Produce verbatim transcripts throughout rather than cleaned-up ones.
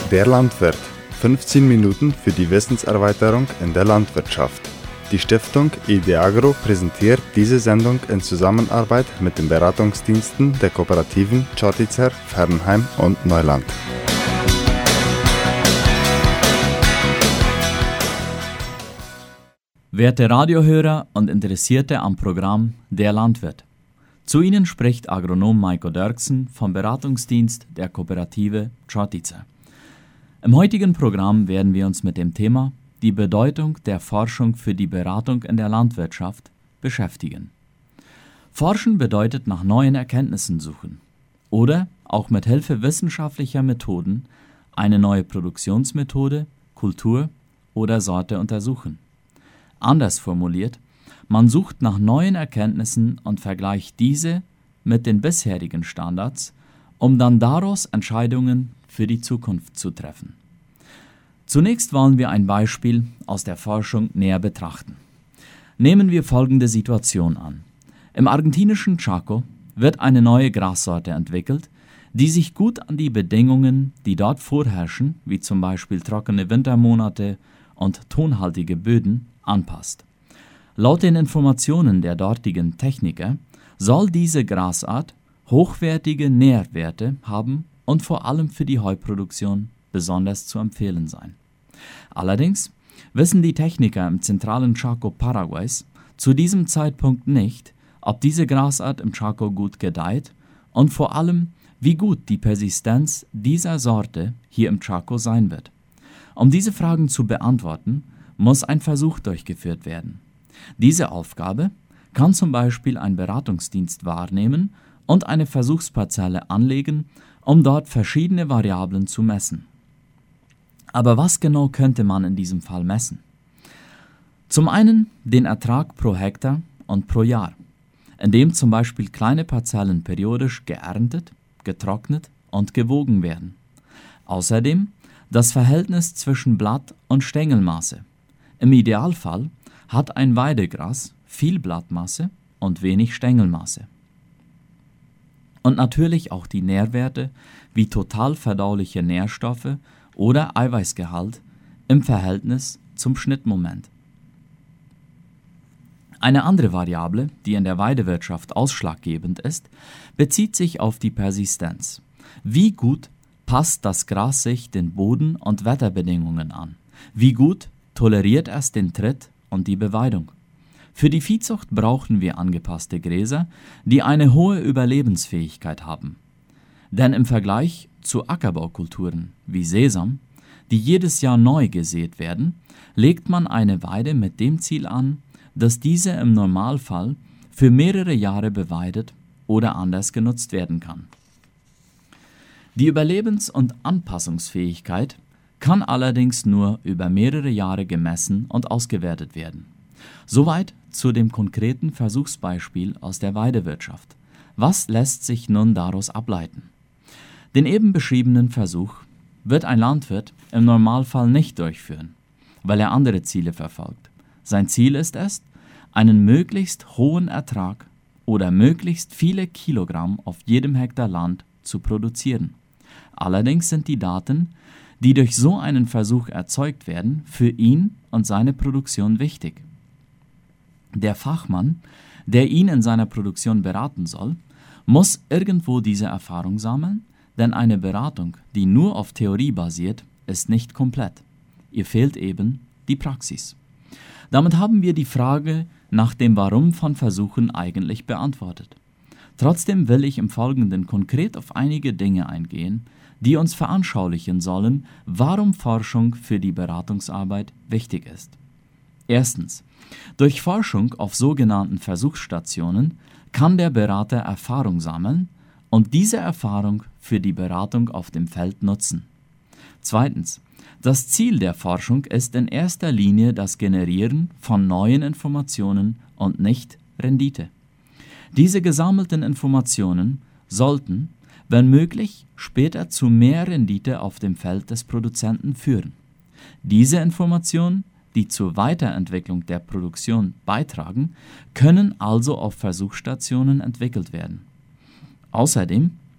Der Landwirt. fünfzehn Minuten für die Wissenserweiterung in der Landwirtschaft. Die Stiftung Ideagro präsentiert diese Sendung in Zusammenarbeit mit den Beratungsdiensten der Kooperativen Čotice, Fernheim und Neuland. Werte Radiohörer und Interessierte am Programm Der Landwirt. Zu Ihnen spricht Agronom Majko Derksen vom Beratungsdienst der Kooperative Čotice. Im heutigen Programm werden wir uns mit dem Thema die Bedeutung der Forschung für die Beratung in der Landwirtschaft beschäftigen. Forschen bedeutet nach neuen Erkenntnissen suchen oder auch mit Hilfe wissenschaftlicher Methoden eine neue Produktionsmethode, Kultur oder Sorte untersuchen. Anders formuliert, man sucht nach neuen Erkenntnissen und vergleicht diese mit den bisherigen Standards, um dann daraus Entscheidungen für die Zukunft zu treffen. Zunächst wollen wir ein Beispiel aus der Forschung näher betrachten. Nehmen wir folgende Situation an. Im argentinischen Chaco wird eine neue Grassorte entwickelt, die sich gut an die Bedingungen, die dort vorherrschen, wie zum Beispiel trockene Wintermonate und tonhaltige Böden, anpasst. Laut den Informationen der dortigen Techniker soll diese Grasart hochwertige Nährwerte haben und vor allem für die Heuproduktion besonders zu empfehlen sein. Allerdings wissen die Techniker im zentralen Chaco Paraguays zu diesem Zeitpunkt nicht, ob diese Grasart im Chaco gut gedeiht und vor allem, wie gut die Persistenz dieser Sorte hier im Chaco sein wird. Um diese Fragen zu beantworten, muss ein Versuch durchgeführt werden. Diese Aufgabe kann zum Beispiel ein Beratungsdienst wahrnehmen und eine Versuchsparzelle anlegen, um dort verschiedene Variablen zu messen. Aber was genau könnte man in diesem Fall messen? Zum einen den Ertrag pro Hektar und pro Jahr, indem zum Beispiel kleine Parzellen periodisch geerntet, getrocknet und gewogen werden. Außerdem das Verhältnis zwischen Blatt- und Stängelmaße. Im Idealfall hat ein Weidegras viel Blattmasse und wenig Stängelmasse. Und natürlich auch die Nährwerte wie total verdauliche Nährstoffe oder Eiweißgehalt im Verhältnis zum Schnittmoment. Eine andere Variable, die in der Weidewirtschaft ausschlaggebend ist, bezieht sich auf die Persistenz. Wie gut passt das Gras sich den Boden- und Wetterbedingungen an? Wie gut toleriert es den Tritt und die Beweidung? Für die Viehzucht brauchen wir angepasste Gräser, die eine hohe Überlebensfähigkeit haben. Denn im Vergleich zu Ackerbaukulturen wie Sesam, die jedes Jahr neu gesät werden, legt man eine Weide mit dem Ziel an, dass diese im Normalfall für mehrere Jahre beweidet oder anders genutzt werden kann. Die Überlebens- und Anpassungsfähigkeit kann allerdings nur über mehrere Jahre gemessen und ausgewertet werden. Soweit zu dem konkreten Versuchsbeispiel aus der Weidewirtschaft. Was lässt sich nun daraus ableiten? Den eben beschriebenen Versuch wird ein Landwirt im Normalfall nicht durchführen, weil er andere Ziele verfolgt. Sein Ziel ist es, einen möglichst hohen Ertrag oder möglichst viele Kilogramm auf jedem Hektar Land zu produzieren. Allerdings sind die Daten, die durch so einen Versuch erzeugt werden, für ihn und seine Produktion wichtig. Der Fachmann, der ihn in seiner Produktion beraten soll, muss irgendwo diese Erfahrung sammeln, denn eine Beratung, die nur auf Theorie basiert, ist nicht komplett. Ihr fehlt eben die Praxis. Damit haben wir die Frage nach dem Warum von Versuchen eigentlich beantwortet. Trotzdem will ich im Folgenden konkret auf einige Dinge eingehen, die uns veranschaulichen sollen, warum Forschung für die Beratungsarbeit wichtig ist. Erstens. Durch Forschung auf sogenannten Versuchsstationen kann der Berater Erfahrung sammeln und diese Erfahrung für die Beratung auf dem Feld nutzen. Zweitens. Das Ziel der Forschung ist in erster Linie das Generieren von neuen Informationen und nicht Rendite. Diese gesammelten Informationen sollten, wenn möglich, später zu mehr Rendite auf dem Feld des Produzenten führen. Diese Informationen, die zur Weiterentwicklung der Produktion beitragen, können also auf Versuchsstationen entwickelt werden. Außerdem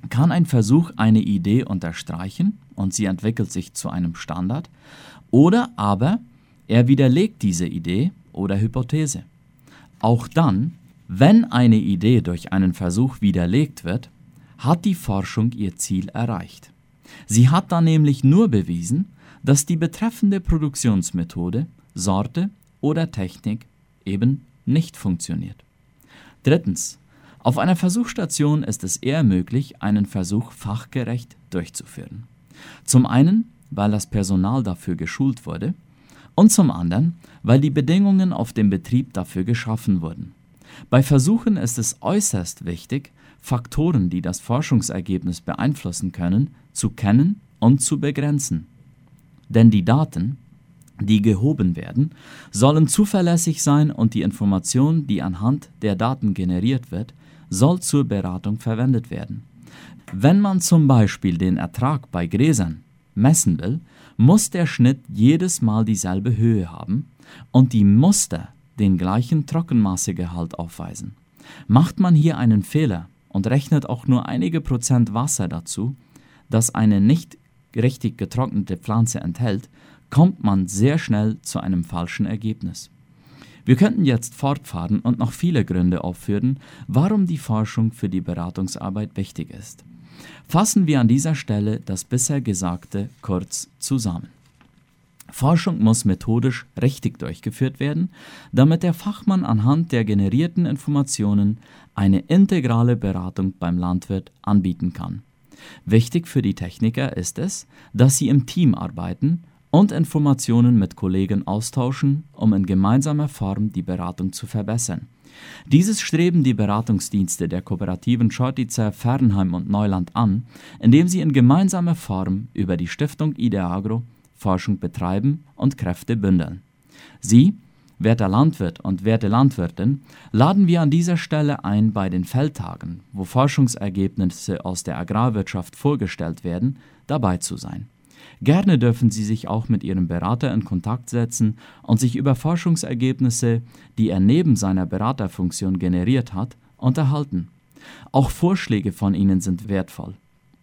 kann ein Versuch eine Idee unterstreichen und sie entwickelt sich zu einem Standard, oder aber er widerlegt diese Idee oder Hypothese. Auch dann, wenn eine Idee durch einen Versuch widerlegt wird, hat die Forschung ihr Ziel erreicht. Sie hat dann nämlich nur bewiesen, dass die betreffende Produktionsmethode, Sorte oder Technik eben nicht funktioniert. Drittens. Auf einer Versuchsstation ist es eher möglich, einen Versuch fachgerecht durchzuführen. Zum einen, weil das Personal dafür geschult wurde, und zum anderen, weil die Bedingungen auf dem Betrieb dafür geschaffen wurden. Bei Versuchen ist es äußerst wichtig, Faktoren, die das Forschungsergebnis beeinflussen können, zu kennen und zu begrenzen. Denn die Daten, die gehoben werden, sollen zuverlässig sein und die Information, die anhand der Daten generiert wird, soll zur Beratung verwendet werden. Wenn man zum Beispiel den Ertrag bei Gräsern messen will, muss der Schnitt jedes Mal dieselbe Höhe haben und die Muster den gleichen Trockenmassegehalt aufweisen. Macht man hier einen Fehler und rechnet auch nur einige Prozent Wasser dazu, das eine nicht richtig getrocknete Pflanze enthält, kommt man sehr schnell zu einem falschen Ergebnis. Wir könnten jetzt fortfahren und noch viele Gründe aufführen, warum die Forschung für die Beratungsarbeit wichtig ist. Fassen wir an dieser Stelle das bisher Gesagte kurz zusammen. Forschung muss methodisch richtig durchgeführt werden, damit der Fachmann anhand der generierten Informationen eine integrale Beratung beim Landwirt anbieten kann. Wichtig für die Techniker ist es, dass sie im Team arbeiten und Informationen mit Kollegen austauschen, um in gemeinsamer Form die Beratung zu verbessern. Dieses streben die Beratungsdienste der Kooperativen Chortitzer, Fernheim und Neuland an, indem sie in gemeinsamer Form über die Stiftung Ideagro Forschung betreiben und Kräfte bündeln. Sie, werter Landwirt und werte Landwirtin, laden wir an dieser Stelle ein, bei den Feldtagen, wo Forschungsergebnisse aus der Agrarwirtschaft vorgestellt werden, dabei zu sein. Gerne dürfen Sie sich auch mit Ihrem Berater in Kontakt setzen und sich über Forschungsergebnisse, die er neben seiner Beraterfunktion generiert hat, unterhalten. Auch Vorschläge von Ihnen sind wertvoll.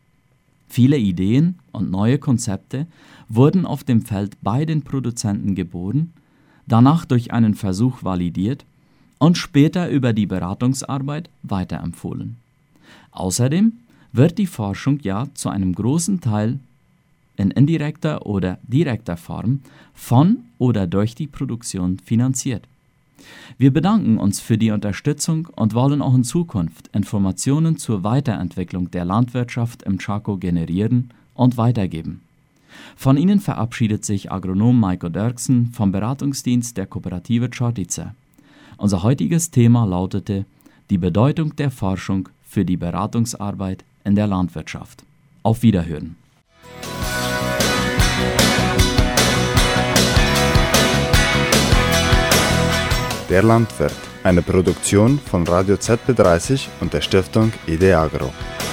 Viele Ideen und neue Konzepte wurden auf dem Feld bei den Produzenten geboren, danach durch einen Versuch validiert und später über die Beratungsarbeit weiterempfohlen. Außerdem wird die Forschung ja zu einem großen Teil in indirekter oder direkter Form von oder durch die Produktion finanziert. Wir bedanken uns für die Unterstützung und wollen auch in Zukunft Informationen zur Weiterentwicklung der Landwirtschaft im Chaco generieren und weitergeben. Von Ihnen verabschiedet sich Agronom Maiko Derksen vom Beratungsdienst der Kooperative Chortitzer. Unser heutiges Thema lautete die Bedeutung der Forschung für die Beratungsarbeit in der Landwirtschaft. Auf Wiederhören. Der Landwirt, eine Produktion von Radio Z B dreißig und der Stiftung Ideagro.